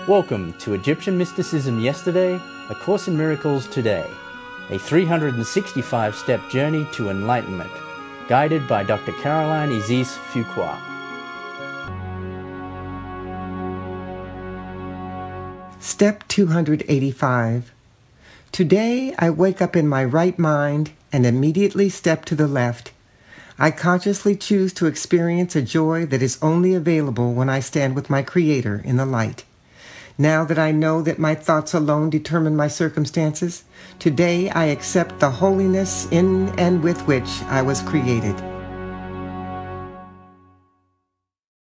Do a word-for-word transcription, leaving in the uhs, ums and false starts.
Welcome to Egyptian Mysticism Yesterday, A Course in Miracles Today, a three hundred sixty-five step journey to enlightenment, guided by Doctor Caroline Isis Fuqua. Step two hundred eighty-five. Today I wake up in my right mind and immediately step to the left. I consciously choose to experience a joy that is only available when I stand with my Creator in the light. Now that I know that my thoughts alone determine my circumstances, today I accept the holiness in and with which I was created.